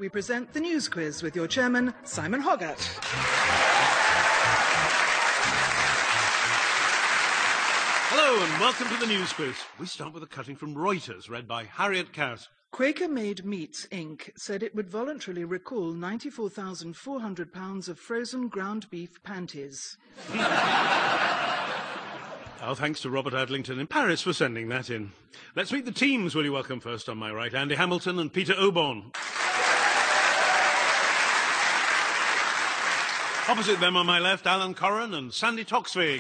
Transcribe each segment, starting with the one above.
we present the News Quiz with your chairman, Simon Hoggart. Hello and welcome to the News Quiz. We start with a cutting from Reuters, read by Harriet Cass. Quaker Made Meats, Inc. said it would voluntarily recall £94,400 of frozen ground beef panties. Our thanks to Robert Adlington in Paris for sending that in. Let's meet the teams. Will you welcome first on my right, Andy Hamilton and Peter Oborne. Opposite them on my left, Alan Corran and Sandy Toksvig.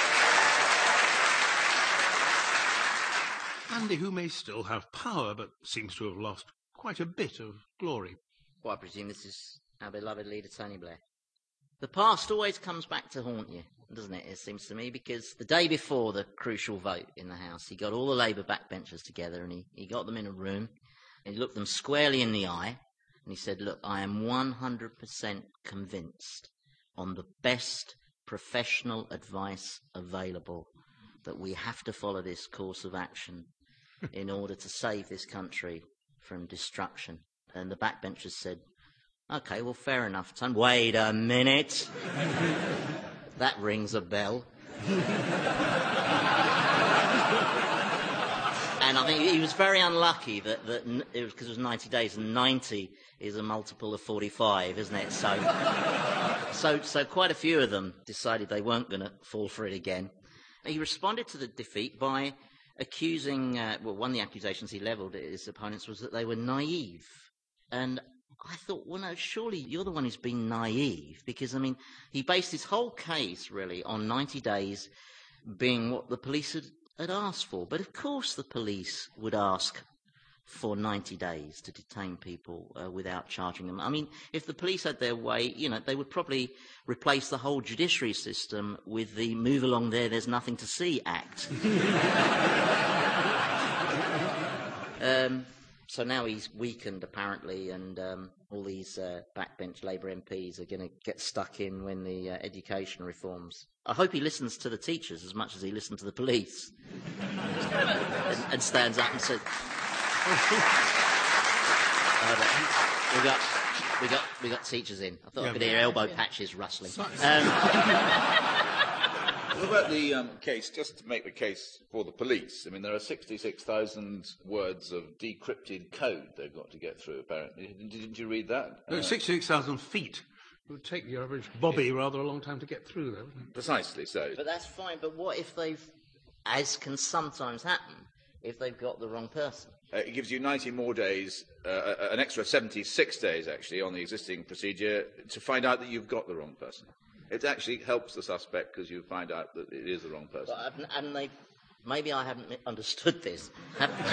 Andy, who may still have power, but seems to have lost quite a bit of glory. Well, I presume this is our beloved leader, Tony Blair. The past always comes back to haunt you, doesn't it, it seems to me, because the day before the crucial vote in the House, he got all the Labour backbenchers together and he got them in a room, and he looked them squarely in the eye, and he said, look, I am 100% convinced on the best professional advice available that we have to follow this course of action in order to save this country from destruction. And the backbenchers said, OK, well, fair enough, Tony. Wait a minute. That rings a bell. And I think he was very unlucky that it was because it was 90 days, and 90 is a multiple of 45, isn't it? So quite a few of them decided they weren't going to fall for it again. He responded to the defeat by accusing, one of the accusations he levelled at his opponents was that they were naive. And I thought, well, no, surely you're the one who's been naive, because, I mean, he based his whole case, really, on 90 days being what the police had asked for. But, of course, the police would ask for 90 days to detain people without charging them. I mean, if the police had their way, they would probably replace the whole judiciary system with the Move Along There, There's Nothing to See Act. So now he's weakened, apparently, and all these backbench Labour MPs are going to get stuck in when the education reforms. I hope he listens to the teachers as much as he listened to the police. and stands up and says, we got teachers in. I thought I could hear elbow patches rustling. What about the case, just to make the case for the police? I mean, there are 66,000 words of decrypted code they've got to get through, apparently. Didn't you read that? No, 66,000 feet. It would take the average Bobby rather a long time to get through, though, wouldn't it? Precisely so. But that's fine. But what if they've, as can sometimes happen, if they've got the wrong person? It gives you 90 more days, an extra 76 days, actually, on the existing procedure to find out that you've got the wrong person. It actually helps the suspect because you find out that it is the wrong person. But maybe I haven't understood this. Haven't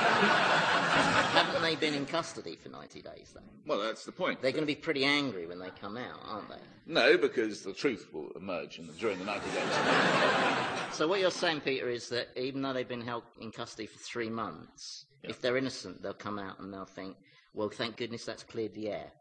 they been in custody for 90 days, though? Well, that's the point. They're going to be pretty angry when they come out, aren't they? No, because the truth will emerge during the 90 days. So what you're saying, Peter, is that even though they've been held in custody for 3 months, if they're innocent, they'll come out and they'll think, well, thank goodness that's cleared the air.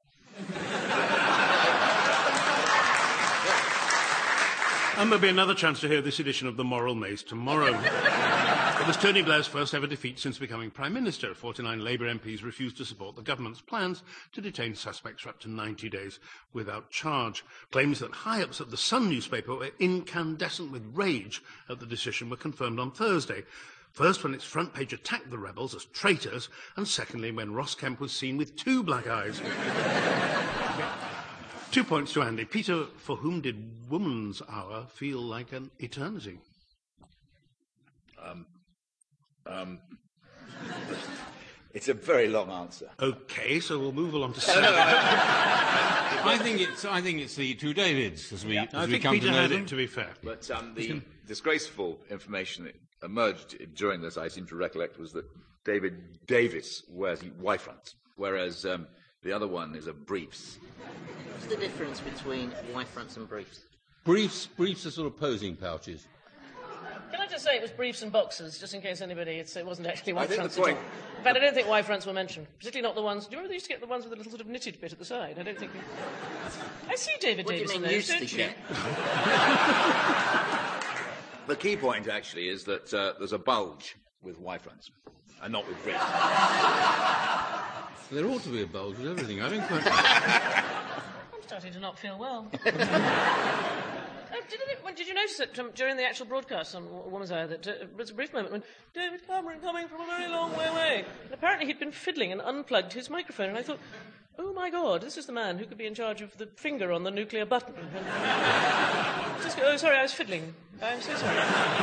And there'll be another chance to hear this edition of The Moral Maze tomorrow. It was Tony Blair's first ever defeat since becoming Prime Minister. 49 Labour MPs refused to support the government's plans to detain suspects for up to 90 days without charge. Claims that high-ups at the Sun newspaper were incandescent with rage at the decision were confirmed on Thursday. First, when its front page attacked the rebels as traitors, and secondly, when Ross Kemp was seen with 2 black eyes. 2 points to Andy. Peter, for whom did Woman's Hour feel like an eternity? It's a very long answer. OK, so we'll move along to... I think it's the two Davids, as we come Peter to know had them. it, to be fair. But the disgraceful information that emerged during this, I seem to recollect, was that David Davis wears Y-fronts, whereas the other one is a briefs. What's the difference between Y-fronts and briefs? Briefs are sort of posing pouches. Can I just say it was briefs and boxers, just in case anybody... It wasn't actually I think Y-fronts the at all. point... In fact, I don't think Y-fronts were mentioned, particularly not the ones... Do you remember they used to get the ones with the little sort of knitted bit at the side? I don't think... I see David Davis in those, don't you? The key point, actually, is that there's a bulge with Y fronts, and not with Brits. There ought to be a bulge with everything. I don't quite... I'm starting to not feel well. Did you notice that during the actual broadcast on Woman's Hour that there was a brief moment when David Cameron coming from a very long way away, and apparently he'd been fiddling and unplugged his microphone, and I thought, oh my God, this is the man who could be in charge of the finger on the nuclear button. Oh, sorry, I was fiddling. I'm so sorry.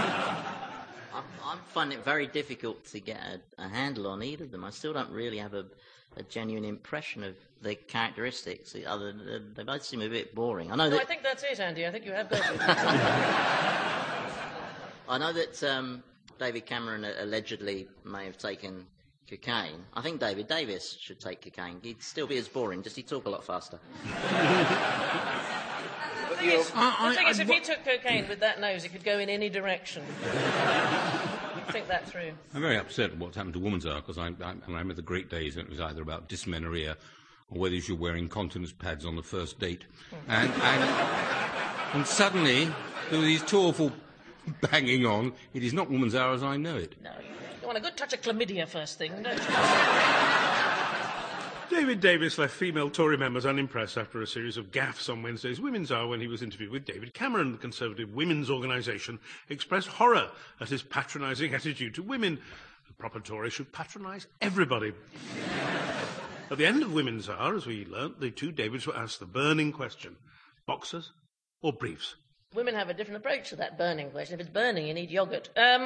I find it very difficult to get a handle on either of them. I still don't really have a genuine impression of their characteristics. They both seem a bit boring. I think that's it, Andy. I think you have got it. I know that David Cameron allegedly may have taken cocaine. I think David Davis should take cocaine. He'd still be as boring, just he'd talk a lot faster. The thing is, if he took cocaine with that nose, it could go in any direction. Think that through. I'm very upset at what's happened to Woman's Hour, because I remember the great days when it was either about dysmenorrhea or whether you should wear incontinence pads on the first date. And suddenly, there were these two awful banging on. It is not Woman's Hour as I know it. No, you want a good touch of chlamydia first thing, don't you? David Davis left female Tory members unimpressed after a series of gaffes on Wednesday's Women's Hour when he was interviewed with David Cameron. The Conservative Women's Organisation expressed horror at his patronising attitude to women. The proper Tory should patronise everybody. At the end of Women's Hour, as we learnt, the two Davids were asked the burning question: boxers or briefs? Women have a different approach to that burning question. If it's burning, you need yoghurt.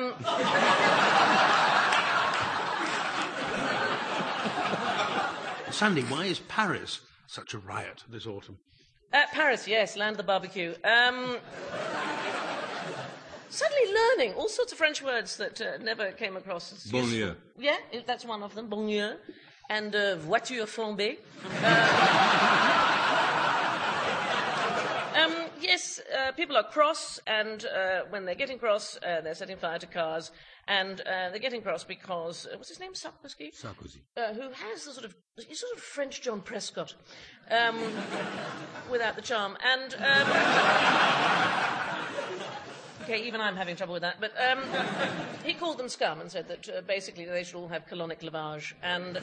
Sandy, why is Paris such a riot this autumn? Paris, yes, land of the barbecue. Suddenly learning all sorts of French words that never came across. Banlieue. Yeah, that's one of them, banlieue. And voiture flambée. Yes, people are cross, and when they're getting cross, they're setting fire to cars, and they're getting cross because, what's his name, Sarkozy? Sarkozy. Who has the sort of French John Prescott, without the charm. And, okay, even I'm having trouble with that, but he called them scum and said that basically they should all have colonic lavage, and...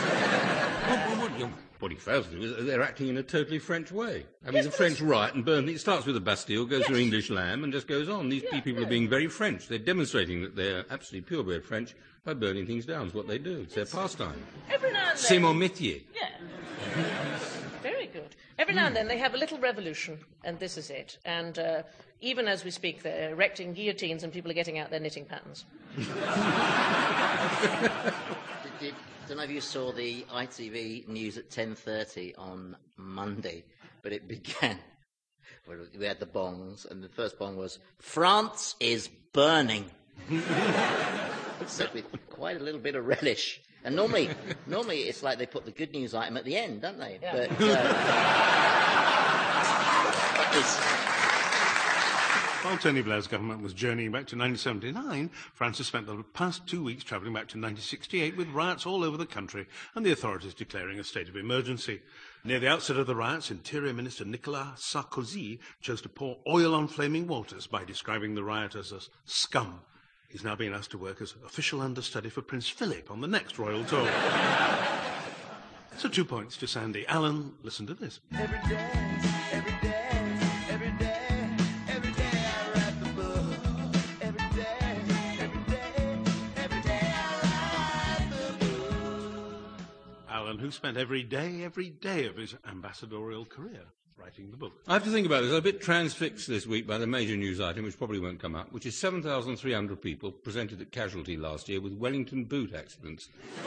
What he fails to do is they're acting in a totally French way. I mean, the French riot and burn. It starts with the Bastille, goes through English lamb, and just goes on. These people are being very French. They're demonstrating that they're absolutely purebred French by burning things down. It's what they do. It's their pastime. Every now and then... C'est mon métier. Yeah. Very good. Every now and then they have a little revolution, and this is it. And even as we speak, they're erecting guillotines and people are getting out their knitting patterns. I don't know if you saw the ITV news at 10:30 on Monday, but it began. We had the bongs, and the first bong was, "France is burning." Said with quite a little bit of relish. And normally it's like they put the good news item at the end, don't they? Yeah. But While Tony Blair's government was journeying back to 1979, France has spent the past 2 weeks travelling back to 1968 with riots all over the country and the authorities declaring a state of emergency. Near the outset of the riots, Interior Minister Nicolas Sarkozy chose to pour oil on flaming waters by describing the rioters as scum. He's now being asked to work as official understudy for Prince Philip on the next royal tour. So 2 points to Sandy. Alan, listen to this. Every day, every day, every day, every day I write the book. Every day, every day, every day I write the book. Alan, who spent every day of his ambassadorial career writing the book. I have to think about this. I'm a bit transfixed this week by the major news item, which probably won't come up, which is 7,300 people presented at Casualty last year with Wellington boot accidents.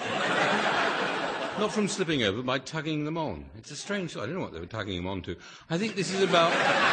Not from slipping over, by tugging them on. It's a strange... I don't know what they were tugging them on to. I think this is about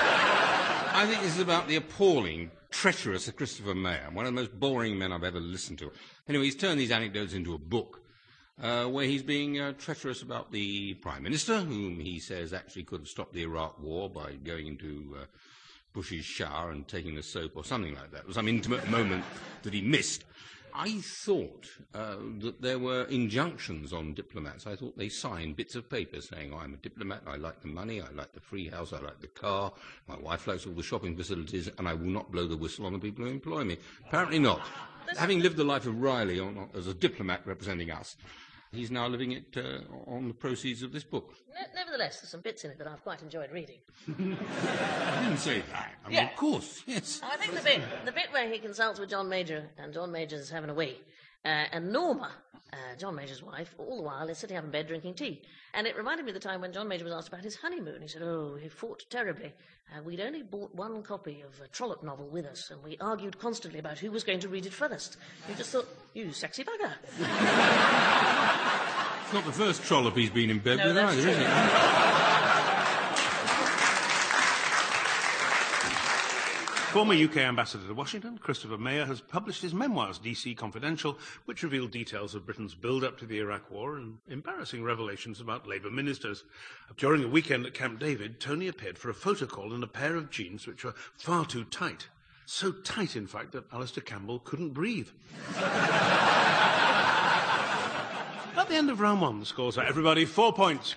the appalling, treacherous Christopher Mayer, one of the most boring men I've ever listened to. Anyway, he's turned these anecdotes into a book, where he's being treacherous about the Prime Minister, whom he says actually could have stopped the Iraq War by going into Bush's shower and taking the soap or something like that. It was some intimate moment that he missed. I thought that there were injunctions on diplomats. I thought they signed bits of paper saying, I'm a diplomat, I like the money, I like the free house, I like the car, my wife likes all the shopping facilities, and I will not blow the whistle on the people who employ me. Apparently not. Having lived the life of Riley as a diplomat representing us, he's now living it on the proceeds of this book. Nevertheless, there's some bits in it that I've quite enjoyed reading. I didn't say that. I mean, Yeah. of course, yes. I think the bit where he consults with John Major, and John Major's having a wee, and Norma, John Major's wife, all the while is sitting up in bed drinking tea. And it reminded me of the time when John Major was asked about his honeymoon. He said, oh, he fought terribly. We'd only bought one copy of a Trollope novel with us, and we argued constantly about who was going to read it first. You just thought, you sexy bugger. It's not the first Trollope he's been in bed No, with that's either, true. is it? Former UK ambassador to Washington, Christopher Mayer, has published his memoirs, DC Confidential, which reveal details of Britain's build-up to the Iraq War and embarrassing revelations about Labour ministers. During a weekend at Camp David, Tony appeared for a photo call in a pair of jeans which were far too tight. So tight, in fact, that Alistair Campbell couldn't breathe. At the end of round one, the scores are everybody 4 points.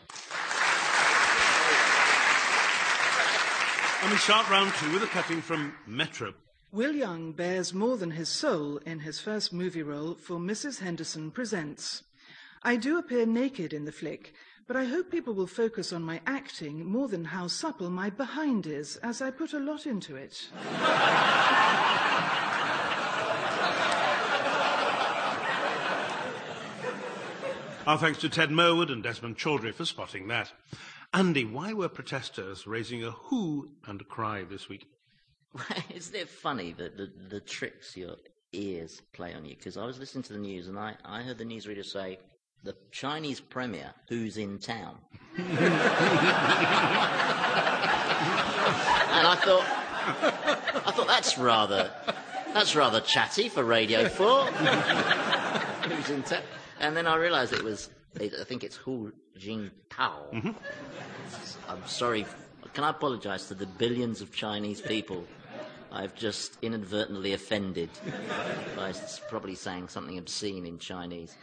And we start round two with a cutting from Metro. Will Young bears more than his soul in his first movie role for Mrs. Henderson Presents. I do appear naked in the flick, but I hope people will focus on my acting more than how supple my behind is, as I put a lot into it. Our thanks to Ted Merwood and Desmond Chaudhry for spotting that. Andy, why were protesters raising a hoo and a cry this week? Isn't it funny that the tricks your ears play on you? Because I was listening to the news and I heard the newsreader say, the Chinese premier who's in town. And I thought that's rather chatty for Radio 4. Who's in town? And then I realised I think it's Hu Jintao. Mm-hmm. I'm sorry. Can I apologise to the billions of Chinese people I've just inadvertently offended by probably saying something obscene in Chinese?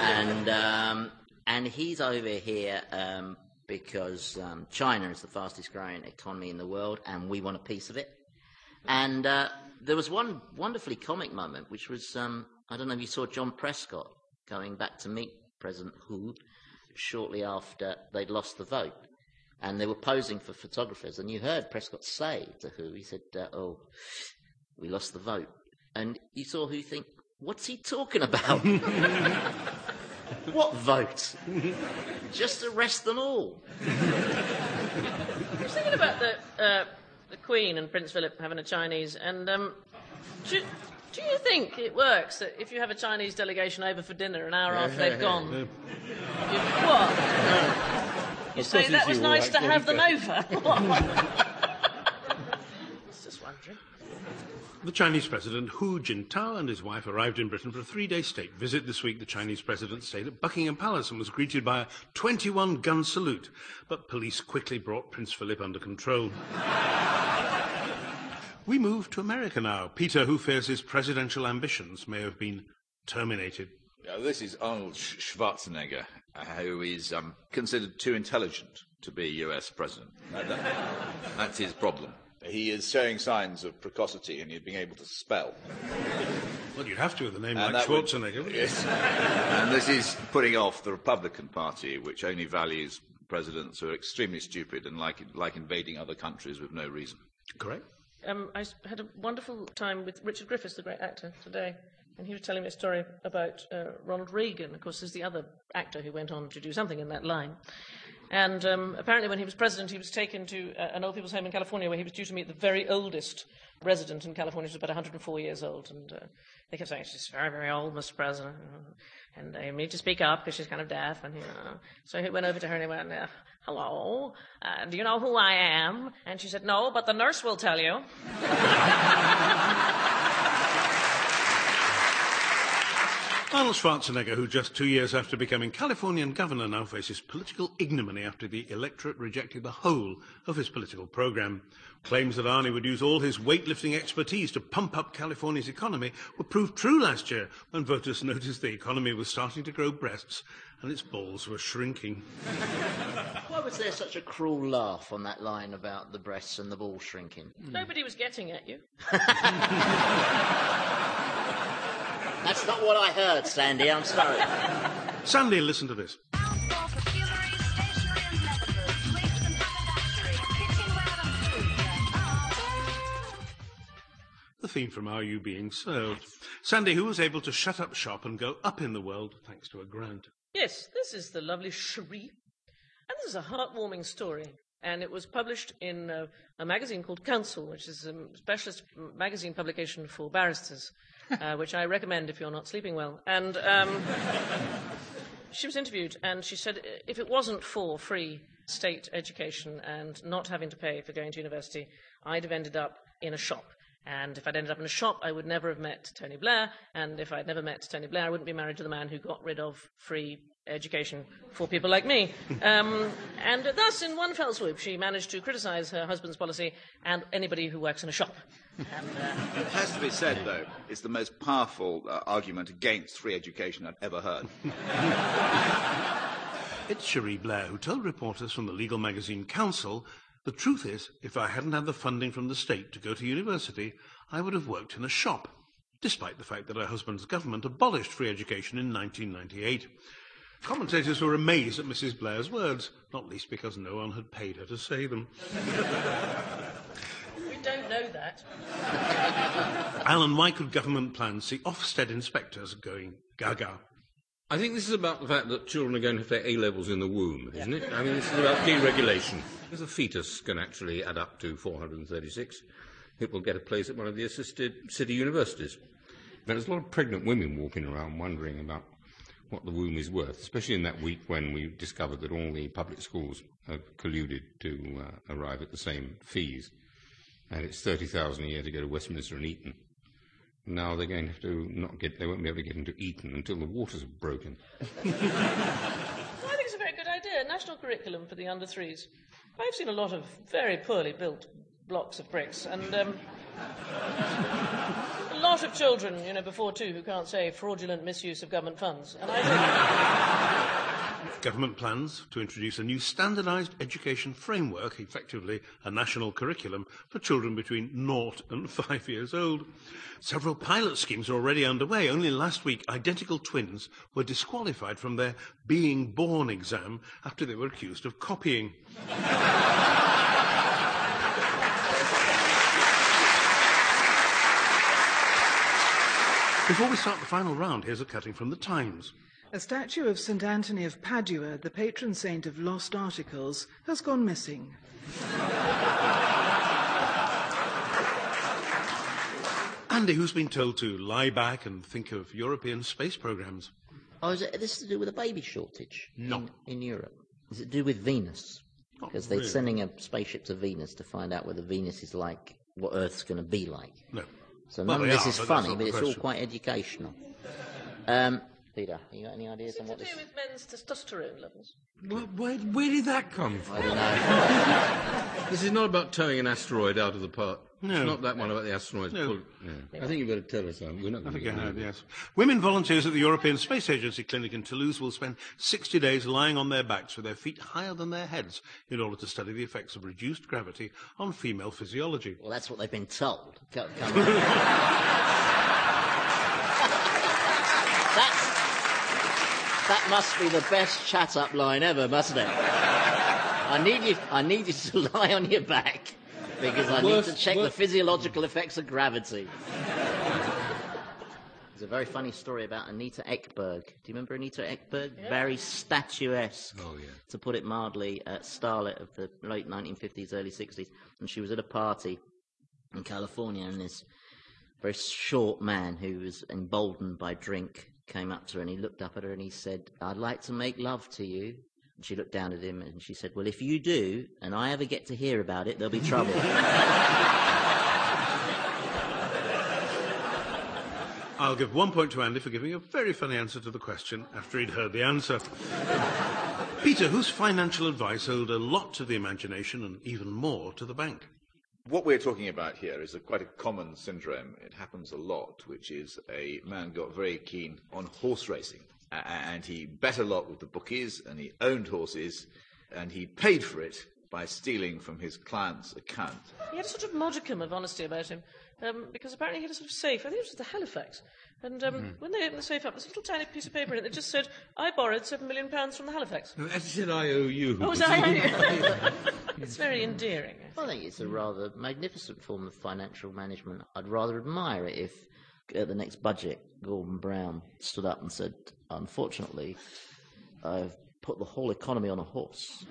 And he's over here because China is the fastest growing economy in the world, and we want a piece of it. And there was one wonderfully comic moment, which was, I don't know if you saw John Prescott going back to meet President Hu shortly after they'd lost the vote. And they were posing for photographers. And you heard Prescott say to Hu, he said, oh, we lost the vote. And you saw Hu think, what's he talking about? What vote? Just arrest them all. I was thinking about the Queen and Prince Philip having a Chinese, and do you think it works that if you have a Chinese delegation over for dinner an hour after they've gone, what? You say that was nice to have them over? Just wondering. The Chinese President Hu Jintao and his wife arrived in Britain for a 3-day state visit this week. The Chinese President stayed at Buckingham Palace and was greeted by a 21-gun salute, but police quickly brought Prince Philip under control. We move to America now. Peter, who fears his presidential ambitions may have been terminated. This is Arnold Schwarzenegger, who is considered too intelligent to be US president. That's his problem. He is showing signs of precocity and being able to spell. Well, you'd have to with a name And like that would- Schwarzenegger, wouldn't you? Yes. And this is putting off the Republican Party, which only values presidents who are extremely stupid and like invading other countries with no reason. Correct. I had a wonderful time with Richard Griffiths, the great actor, today, and he was telling me a story about Ronald Reagan. Of course, there's the other actor who went on to do something in that line. And apparently when he was president, he was taken to an old people's home in California where he was due to meet the very oldest resident in California, who was about 104 years old. And they kept saying, she's very, very old, Mr. President. And you need to speak up because she's kind of deaf. And so he went over to her and he went, hello, do you know who I am? And she said, no, but the nurse will tell you. Arnold Schwarzenegger, who just 2 years after becoming Californian governor now faces political ignominy after the electorate rejected the whole of his political program. Claims that Arnie would use all his weightlifting expertise to pump up California's economy were proved true last year when voters noticed the economy was starting to grow breasts and its balls were shrinking. Why was there such a cruel laugh on that line about the breasts and the ball shrinking? Nobody was getting at you. That's not what I heard, Sandy. I'm sorry. Sandy, listen to this. The theme from Are You Being Served? Sandy, who was able to shut up shop and go up in the world thanks to a grant. Yes, this is the lovely Cherie. And this is a heartwarming story. And it was published in a magazine called Counsel, which is a specialist magazine publication for barristers, which I recommend if you're not sleeping well. And she was interviewed, and she said if it wasn't for free state education and not having to pay for going to university, I'd have ended up in a shop. And if I'd ended up in a shop, I would never have met Tony Blair. And if I'd never met Tony Blair, I wouldn't be married to the man who got rid of free education for people like me. And thus, in one fell swoop, she managed to criticise her husband's policy and anybody who works in a shop. And, It has to be said, though, it's the most powerful argument against free education I've ever heard. It's Cherie Blair who told reporters from the legal magazine Counsel, the truth is, if I hadn't had the funding from the state to go to university, I would have worked in a shop, despite the fact that her husband's government abolished free education in 1998. Commentators were amazed at Mrs. Blair's words, not least because no one had paid her to say them. we don't know that. Alan, why could government plans see Ofsted inspectors going gaga? I think this is about the fact that children are going to have their A-levels in the womb, isn't it? I mean, this is about deregulation. If a fetus can actually add up to 436, it will get a place at one of the assisted city universities. Now, there's a lot of pregnant women walking around wondering about what the womb is worth, especially in that week when we discovered that all the public schools have colluded to arrive at the same fees. And it's $30,000 a year to go to Westminster and Eton. Now they're going to have to they won't be able to get into Eton until the waters are broken. I think it's a very good idea. National curriculum for the under threes. I've seen a lot of very poorly built blocks of bricks, and a lot of children, before two, who can't say fraudulent misuse of government funds. And I think Government plans to introduce a new standardised education framework, effectively a national curriculum, for children between 0 and 5 years old. Several pilot schemes are already underway. Only last week, identical twins were disqualified from their Being Born exam after they were accused of copying. Before we start the final round, here's a cutting from the Times. A statue of St. Anthony of Padua, the patron saint of lost articles, has gone missing. Andy, who's been told to lie back and think of European space programmes? Oh, is this to do with a baby shortage? No. In Europe? Is it to do with Venus? Not Because they're really. sending a spaceship to Venus to find out whether Venus is like what Earth's going to be like. No. So Well, none of they this are, is but that's funny, not but the it's all question. quite educational. Peter, you got any ideas is on it what to this do with men's testosterone levels? Where did that come from? I don't know. This is not about towing an asteroid out of the park. No. It's not that one about the asteroids. No. I think you better tell us that. We're not I going to think I get have, that. yes. Women volunteers at the European Space Agency clinic in Toulouse will spend 60 days lying on their backs with their feet higher than their heads in order to study the effects of reduced gravity on female physiology. Well, that's what they've been told. Come on. That must be the best chat-up line ever, mustn't it? I need you to lie on your back because I need to check the physiological effects of gravity. There's a very funny story about Anita Ekberg. Do you remember Anita Ekberg? Yeah. Very statuesque, Oh, yeah. to put it mildly, starlet of the late 1950s, early 60s. And she was at a party in California, and this very short man who was emboldened by drink came up to her, and he looked up at her and he said, "I'd like to make love to you." And she looked down at him and she said, "Well, if you do, and I ever get to hear about it, there'll be trouble." I'll give 1 point to Andy for giving a very funny answer to the question after he'd heard the answer. Peter, whose financial advice owed a lot to the imagination and even more to the bank? What we're talking about here is quite a common syndrome. It happens a lot, which is a man got very keen on horse racing, and he bet a lot with the bookies, and he owned horses, and he paid for it by stealing from his client's account. He had a sort of modicum of honesty about him, because apparently he had a sort of safe. I think it was the Halifax. And when they opened the safe up, there's a little tiny piece of paper in it that just said, "I borrowed £7 million from the Halifax." No, as said, I owe you. Oh, was I? It's very endearing. I think it's a rather magnificent form of financial management. I'd rather admire it if, at the next budget, Gordon Brown stood up and said, "Unfortunately, I've put the whole economy on a horse."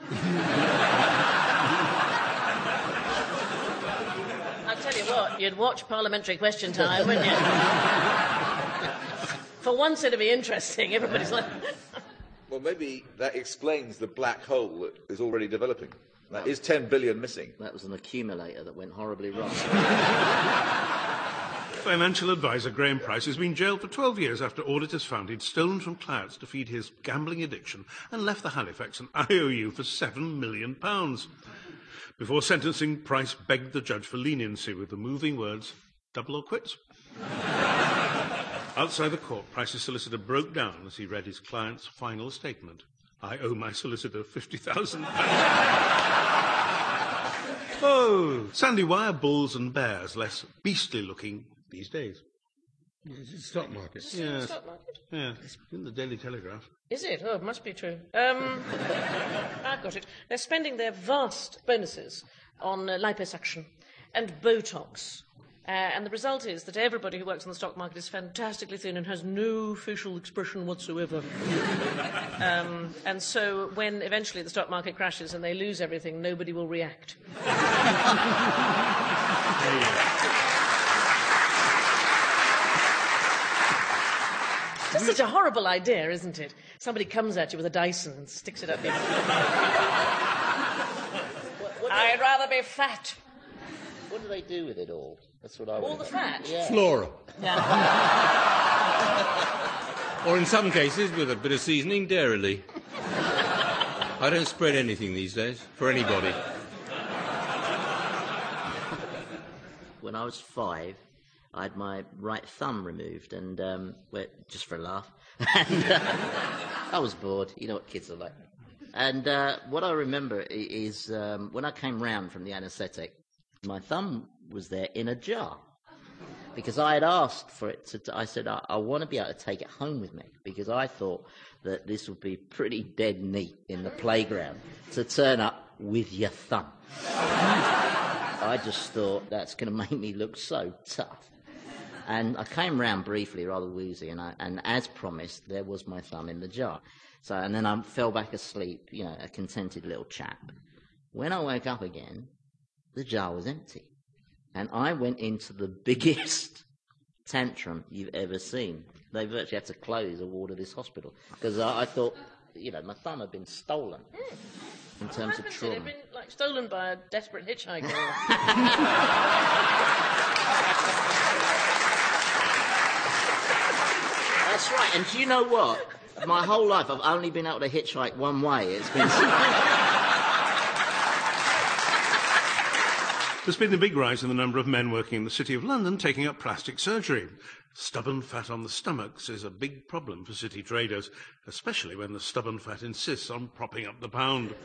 I'll tell you what, you'd watch Parliamentary Question Time, wouldn't you? For once it'd be interesting. Everybody's like... Well, maybe that explains the black hole that is already developing. That is 10 billion missing. That was an accumulator that went horribly wrong. Financial advisor Graham Price has been jailed for 12 years after auditors found he'd stolen from clients to feed his gambling addiction and left the Halifax an IOU for £7 million. Before sentencing, Price begged the judge for leniency with the moving words, "Double or quits." Outside the court, Price's solicitor broke down as he read his client's final statement. "I owe my solicitor £50,000. Oh, Sandy, why are bulls and bears less beastly looking these days? It's the stock market. Yes. Stock market? Yeah, it's in the Daily Telegraph. Is it? Oh, it must be true. I've got it. They're spending their vast bonuses on liposuction and Botox. And the result is that everybody who works on the stock market is fantastically thin and has no facial expression whatsoever. And so when eventually the stock market crashes and they lose everything, nobody will react. Just such a horrible idea, isn't it? Somebody comes at you with a Dyson and sticks it up your... I'd rather be fat. What do they do with it all? That's what I All the fat? Yeah. Flora. Yeah. Or in some cases, with a bit of seasoning, Dairylea. I don't spread anything these days, for anybody. When I was 5, I had my right thumb removed, and just for a laugh. And I was bored. You know what kids are like. And what I remember is when I came round from the anaesthetic, my thumb was there in a jar. Because I had asked for it. I said, I want to be able to take it home with me. Because I thought that this would be pretty dead neat in the playground to turn up with your thumb. I just thought that's going to make me look so tough. And I came round briefly, rather woozy, and as promised, there was my thumb in the jar. So, and then I fell back asleep, you know, a contented little chap. When I woke up again, the jar was empty. And I went into the biggest tantrum you've ever seen. They virtually had to close a ward of this hospital. Because I thought, you know, my thumb had been stolen in terms of trauma. It had been, like, stolen by a desperate hitchhiker. That's right. And do you know what? My whole life, I've only been able to hitchhike one way. It's been... There's been a big rise in the number of men working in the City of London taking up plastic surgery. Stubborn fat on the stomachs is a big problem for city traders, especially when the stubborn fat insists on propping up the pound.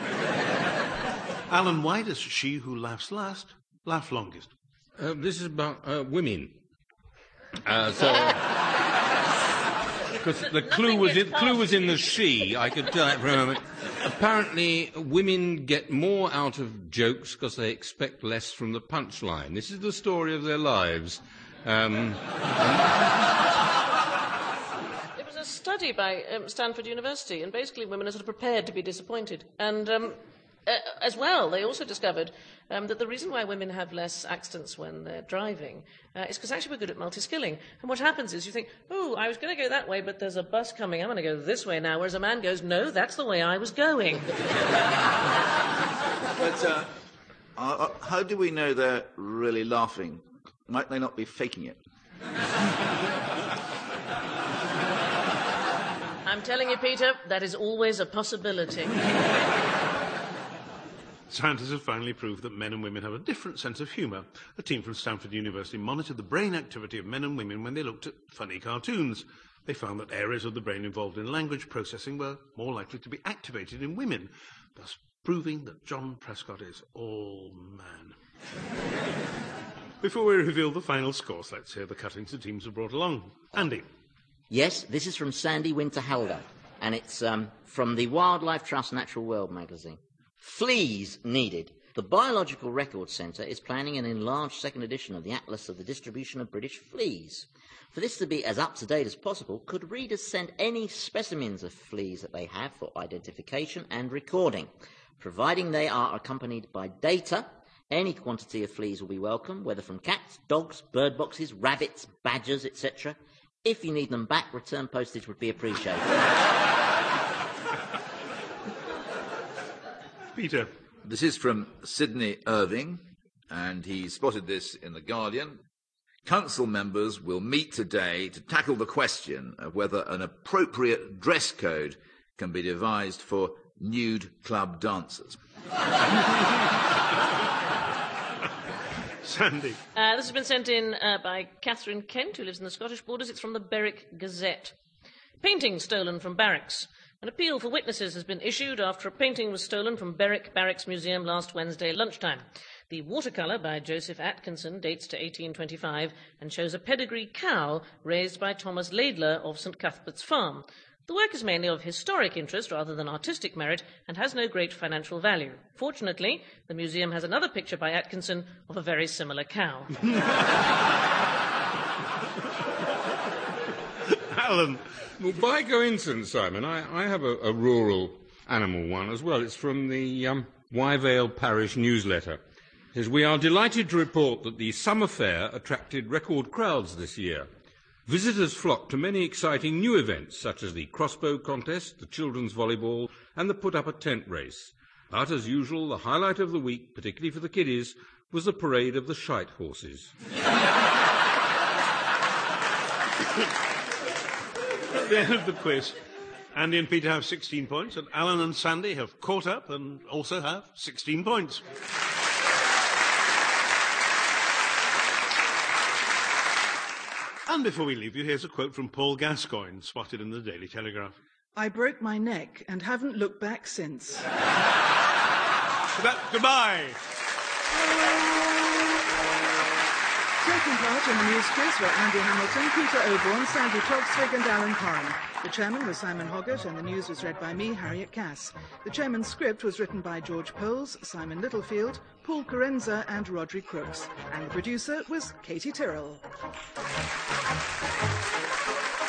Alan, why does she who laughs last laugh longest? This is about women. Because the clue was in the she. I could tell that for a moment. Apparently, women get more out of jokes because they expect less from the punchline. This is the story of their lives. It was a study by Stanford University, and basically women are sort of prepared to be disappointed. And as well, they also discovered that the reason why women have less accidents when they're driving is because actually we're good at multi-skilling. And what happens is you think, oh, I was going to go that way, but there's a bus coming, I'm going to go this way now, whereas a man goes, no, that's the way I was going. But how do we know they're really laughing? Might they not be faking it? I'm telling you, Peter, that is always a possibility. Scientists have finally proved that men and women have a different sense of humour. A team from Stanford University monitored the brain activity of men and women when they looked at funny cartoons. They found that areas of the brain involved in language processing were more likely to be activated in women, thus proving that John Prescott is all man. Before we reveal the final scores, let's hear the cuttings the teams have brought along. Andy. Yes, this is from Sandy Winter-Halder, and it's from the Wildlife Trust Natural World magazine. Fleas needed. The Biological Records Centre is planning an enlarged second edition of the Atlas of the Distribution of British Fleas. For this to be as up-to-date as possible, could readers send any specimens of fleas that they have for identification and recording? Providing they are accompanied by data, any quantity of fleas will be welcome, whether from cats, dogs, bird boxes, rabbits, badgers, etc. If you need them back, return postage would be appreciated. Peter. This is from Sidney Irving, and he spotted this in The Guardian. Council members will meet today to tackle the question of whether an appropriate dress code can be devised for nude club dancers. Sandy. This has been sent in by Catherine Kent, who lives in the Scottish borders. It's from the Berwick Gazette. Painting stolen from barracks. An appeal for witnesses has been issued after a painting was stolen from Berwick Barracks Museum last Wednesday lunchtime. The watercolour by Joseph Atkinson dates to 1825 and shows a pedigree cow raised by Thomas Laidler of St Cuthbert's Farm. The work is mainly of historic interest rather than artistic merit and has no great financial value. Fortunately, the museum has another picture by Atkinson of a very similar cow. Alan. Well, by coincidence, Simon, I have a rural animal one as well. It's from the Wyvale Parish newsletter. It says, "We are delighted to report that the summer fair attracted record crowds this year. Visitors flocked to many exciting new events, such as the crossbow contest, the children's volleyball, and the put-up-a-tent race. But, as usual, the highlight of the week, particularly for the kiddies, was the parade of the shite horses." At the end of the quiz, Andy and Peter have 16 points, and Alan and Sandy have caught up and also have 16 points. And before we leave you, here's a quote from Paul Gascoigne, spotted in the Daily Telegraph. I broke my neck and haven't looked back since. Goodbye. Taking part in the news quiz were Andy Hamilton, Peter Oborne, Sandy Togsvig and Alan Corrin. The chairman was Simon Hoggart and the news was read by me, Harriet Cass. The chairman's script was written by George Poles, Simon Littlefield, Paul Carenza and Rodri Crooks. And the producer was Katie Tyrrell.